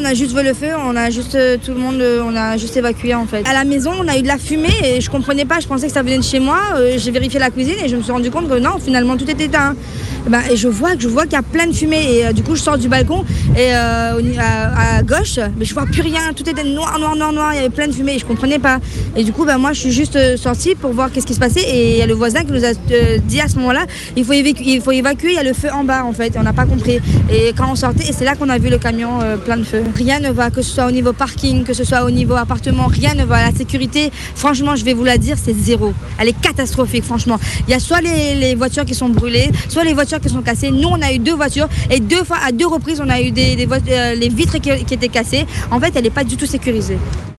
on a juste vu le feu, on a juste tout le monde, on a juste évacué en fait. À la maison, on a eu de la fumée et je comprenais pas, je pensais que ça venait de chez moi. J'ai vérifié la cuisine et je me suis rendu compte que non, finalement tout était éteint. Et je vois qu'il y a plein de fumée et du coup je sors du balcon et à gauche, mais je vois plus rien, tout était noir, il y avait plein de fumée et je comprenais pas. Et du coup moi je suis juste sortie pour voir qu'est-ce qui se passait et il y a le voisin qui nous a dit à ce moment-là, il faut évacuer, il y a le feu en bas en fait, on n'a pas compris. Et quand on sortait, et c'est là qu'on a vu le camion plein de feu. Rien ne va, que ce soit au niveau parking, que ce soit au niveau appartement, rien ne va. La sécurité, franchement, je vais vous la dire, c'est zéro. Elle est catastrophique, franchement. Il y a soit les voitures qui sont brûlées, soit les voitures qui sont cassées. Nous, on a eu 2 voitures et à 2 reprises, on a eu les vitres qui étaient cassées. En fait, elle n'est pas du tout sécurisée.